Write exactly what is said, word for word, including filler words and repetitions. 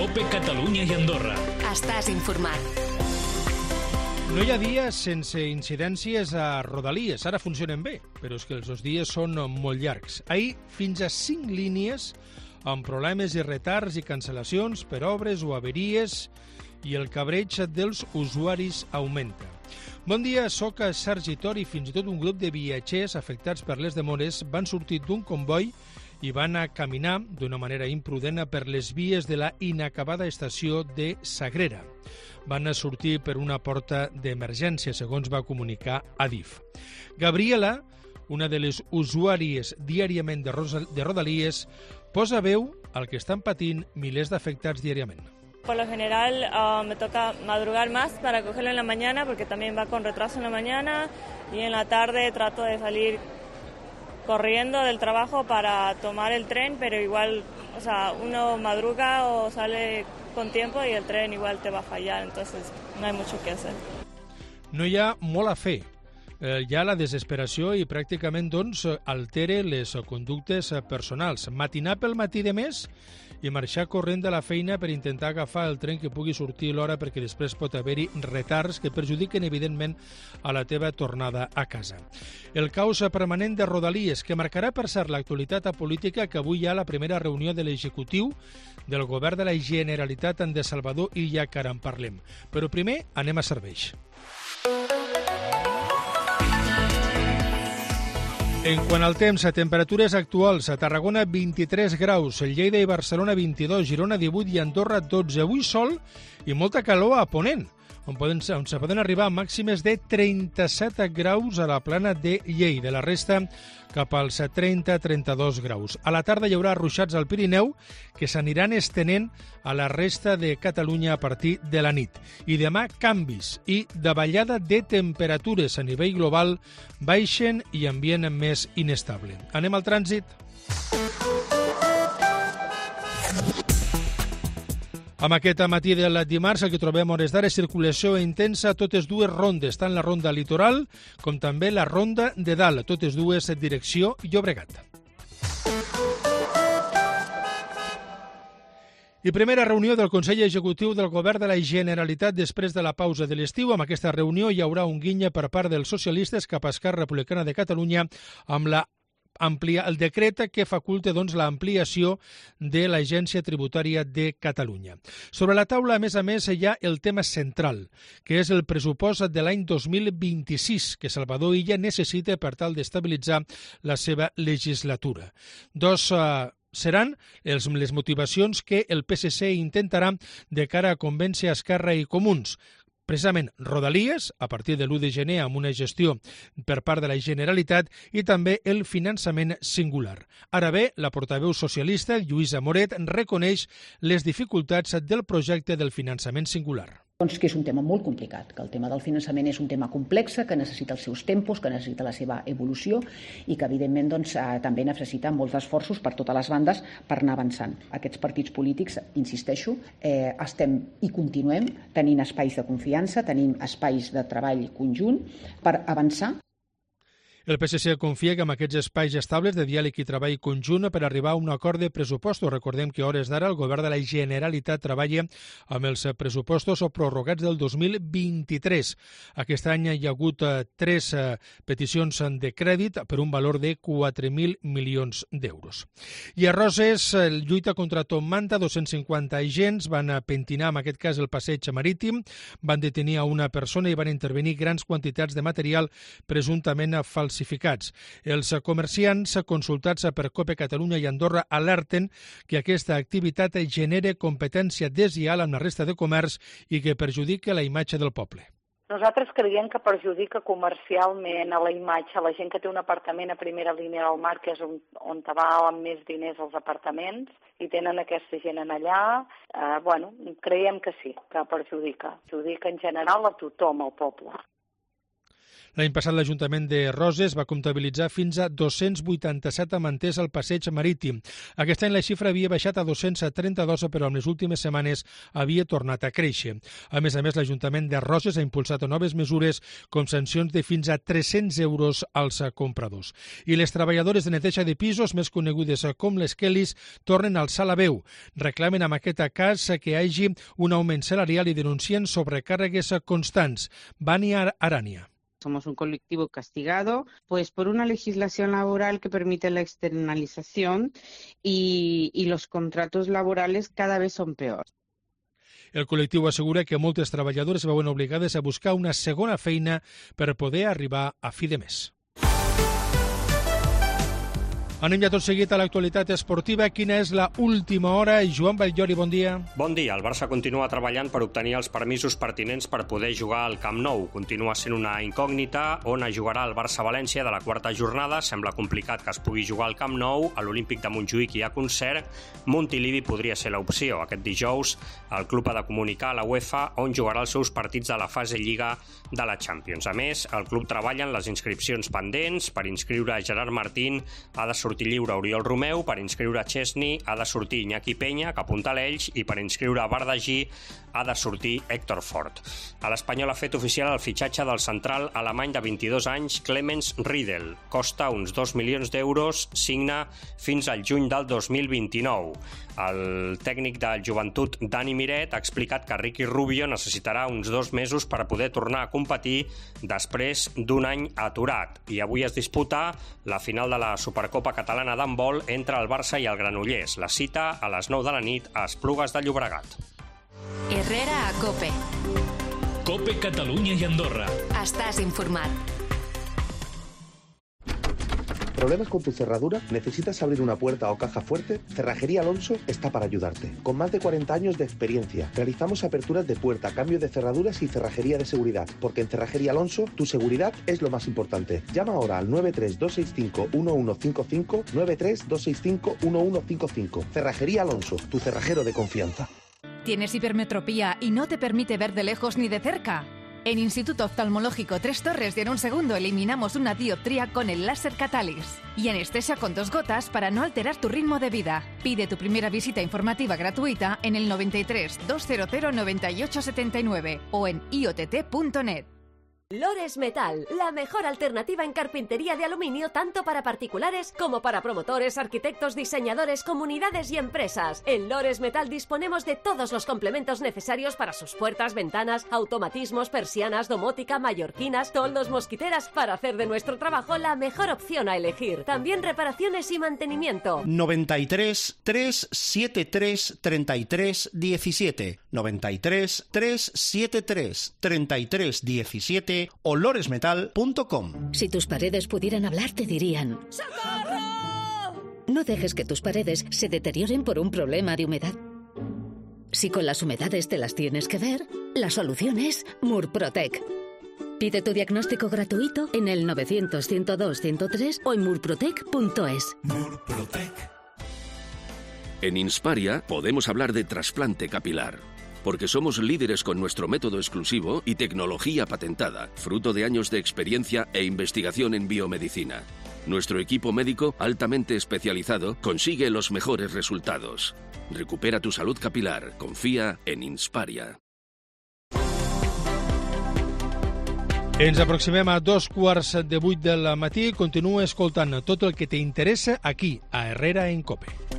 COPE Catalunya i Andorra. Estàs informat. No hi ha dies sense incidències a Rodalies. Ara funcionen bé, però és que els dos dies són molt llargs. Ahir, fins a cinc línies amb problemes i retards i cancel·lacions per obres o averies, i el cabreig dels usuaris augmenta. Bon dia, soc Sergi Tor i fins i tot un grup de viatgers afectats per les demores van sortir d'un comboi i van a caminar d'una manera imprudent per les vies de la inacabada estació de Sagrera. Van a sortir per una porta d'emergència, segons va comunicar Adif. Gabriela, una de les usuàries diàriament de, de Rodalies, posa veu al que estan patint milers d'afectats diàriament. Por lo general uh, me toca madrugar más para cogerlo en la mañana porque también va con retraso en la mañana y en la tarde trato de salir corriendo del trabajo para tomar el tren, pero igual, o sea, uno madruga o sale con tiempo y el tren igual te va a fallar, entonces no hay mucho que hacer. No hi ha molt a fer. Eh, hi ha la desesperació i pràcticament doncs, altere les conductes personals. Matinar pel matí de més i marxar corrent de la feina per intentar agafar el tren que pugui sortir l'hora perquè després pot haver-hi retards que perjudiquen evidentment a la teva tornada a casa. El caos permanent de Rodalies, que marcarà per cert l'actualitat política, que avui hi ha la primera reunió de l'executiu del govern de la Generalitat de Salvador Illa, que ara en parlem. Però primer anem a serveis. En quant al temps, a temperatures actuals, a Tarragona vint-i-tres graus, Lleida i Barcelona vint-i-dos, Girona divuit i Andorra dotze. Avui sol i molta calor a Ponent, on, poden, on se poden arribar a màximes de trenta-set graus a la plana de Lleida. La resta cap als trenta a trenta-dos graus. A la tarda hi haurà ruixats al Pirineu que s'aniran estenent a la resta de Catalunya a partir de la nit. I demà canvis i davallada de temperatures a nivell global, baixen i ambient més inestable. Anem al trànsit. Amb aquest matí del dimarts, aquí trobem hores d'ara circulació intensa a totes dues rondes, tant la ronda litoral com també la ronda de dalt, totes dues direcció Llobregat. I primera reunió del Consell Executiu del Govern de la Generalitat després de la pausa de l'estiu. Amb aquesta reunió hi haurà un guinya per part dels socialistes cap a Esquerra Republicana de Catalunya amb la Amplia, el decret que faculta doncs, l'ampliació de l'Agència Tributària de Catalunya. Sobre la taula, a més a més, hi ha el tema central, que és el pressupost de l'any dos mil vint-i-sis, que Salvador Illa necessita per tal d'estabilitzar la seva legislatura. Dos uh, seran els, les motivacions que el P S C intentarà de cara a convèncer Esquerra i Comuns. Precisament Rodalies, a partir de l'u de gener amb una gestió per part de la Generalitat, i també el finançament singular. Ara bé, la portaveu socialista, Lluïsa Moret, reconeix les dificultats del projecte del finançament singular. Doncs que és un tema molt complicat, que el tema del finançament és un tema complex, que necessita els seus tempos, que necessita la seva evolució i que evidentment doncs, també necessita molts esforços per totes les bandes per anar avançant. Aquests partits polítics, insisteixo, eh, estem i continuem tenint espais de confiança, tenim espais de treball conjunt per avançar. El P S C confia que amb aquests espais estables de diàleg i treball conjunt per arribar a un acord de pressupostos. Recordem que a hores d'ara el govern de la Generalitat treballa amb els pressupostos prorrogats del dos mil vint-i-tres. Aquest any hi ha hagut tres peticions de crèdit per un valor de quatre mil milions d'euros. I a Roses, lluita contra Tom Manta, dos-cents cinquanta agents van pentinar, en aquest cas, el passeig marítim, van detenir a una persona i van intervenir grans quantitats de material presumptament falsificat. Els comerciants consultats per COPE Catalunya i Andorra alerten que aquesta activitat genera competència deslleial amb la resta de comerç i que perjudica la imatge del poble. Nosaltres creiem que perjudica comercialment a la imatge, a la gent que té un apartament a primera línia del mar, que és on, on te valen més diners els apartaments, i tenen aquesta gent en allà. Eh, bueno, creiem que sí, que perjudica. Perjudica en general a tothom, al poble. L'any passat l'Ajuntament de Roses va comptabilitzar fins a dos-cents vuitanta-set amanters al passeig marítim. Aquest any la xifra havia baixat a dos-cents trenta-dos, però en les últimes setmanes havia tornat a créixer. A més a més, l'Ajuntament de Roses ha impulsat noves mesures com sancions de fins a tres-cents euros als compradors. I les treballadores de neteja de pisos, més conegudes com les Kellys, tornen a alçar la veu. Reclamen en aquest cas que hi hagi un augment salarial i denuncien sobrecàrregues constants. Vania Arania. Somos un colectivo castigado pues por una legislación laboral que permite la externalización y, y los contratos laborales cada vez son peores. El col·lectiu assegura que moltes treballadores es veuen obligades a buscar una segona feina per poder arribar a fi de mes. Anem ja tot seguit a l'actualitat esportiva. Quina és la última hora? Joan Batllori, bon dia. Bon dia. El Barça continua treballant per obtenir els permisos pertinents per poder jugar al Camp Nou. Continua sent una incògnita on es jugarà el Barça-València de la quarta jornada. Sembla complicat que es pugui jugar al Camp Nou. A l'Olímpic de Montjuïc hi ha concert. Montilivi podria ser l'opció. Aquest dijous el club ha de comunicar a la UEFA on jugarà els seus partits de la fase Lliga de la Champions. A més, el club treballa en les inscripcions pendents. Per inscriure Gerard Martín ha de sortir lliure Oriol Romeu, per inscriure Chesney ha de sortir Iñaki Peña, que apunta a l'Elx, i per inscriure Bardagí ha de sortir Héctor Fort. A l'Espanyol ha fet oficial el fitxatge del central alemany de vint-i-dos anys, Clemens Riedel. Costa uns dos milions d'euros, signa fins al juny del dos mil vint-i-nou. El tècnic del Joventut, Dani Miret, ha explicat que Ricky Rubio necessitarà uns dos mesos per poder tornar a competir després d'un any aturat. I avui es disputa la final de la Supercopa Catalana d'handbol entre el Barça i el Granollers. La cita a les nou de la nit a Esplugues de Llobregat. Herrera a COPE. COPE Catalunya i Andorra. Estàs informat. ¿Problemas con tu cerradura? ¿Necesitas abrir una puerta o caja fuerte? Cerrajería Alonso está para ayudarte. Con más de cuarenta años de experiencia, realizamos aperturas de puerta, cambio de cerraduras y cerrajería de seguridad. Porque en Cerrajería Alonso, tu seguridad es lo más importante. Llama ahora al nueve tres dos seis cinco uno uno cinco cinco, nueve tres dos seis cinco uno uno cinco cinco. Cerrajería Alonso, tu cerrajero de confianza. ¿Tienes hipermetropía y no te permite ver de lejos ni de cerca? En Instituto Oftalmológico Tres Torres y en un segundo eliminamos una dioptría con el láser Catalyst. Y anestesia con dos gotas para no alterar tu ritmo de vida. Pide tu primera visita informativa gratuita en el noventa y tres, doscientos noventa y ocho setenta y nueve o en i o t t punto net. Lores Metal, la mejor alternativa en carpintería de aluminio tanto para particulares como para promotores, arquitectos, diseñadores, comunidades y empresas. En Lores Metal disponemos de todos los complementos necesarios para sus puertas, ventanas, automatismos, persianas, domótica, mallorquinas, toldos, mosquiteras, para hacer de nuestro trabajo la mejor opción a elegir. También reparaciones y mantenimiento. noventa y tres, trescientos setenta y tres, treinta y tres, diecisiete. noventa y tres, trescientos setenta y tres, treinta y tres, diecisiete. o loresmetal punto com. Si tus paredes pudieran hablar, te dirían: ¡socorro! No dejes que tus paredes se deterioren por un problema de humedad. Si con las humedades te las tienes que ver, la solución es Murprotec. Pide tu diagnóstico gratuito en el novecientos, ciento dos, ciento tres o en murprotec punto es. Murprotec. En Insparia podemos hablar de trasplante capilar, porque somos líderes con nuestro método exclusivo y tecnología patentada, fruto de años de experiencia e investigación en biomedicina. Nuestro equipo médico altamente especializado consigue los mejores resultados. Recupera tu salud capilar. Confía en Insparia. Ens aproximem a dos quarts de vuit del matí. Continua escoltant tot el que t'interessa aquí, a Herrera en COPE.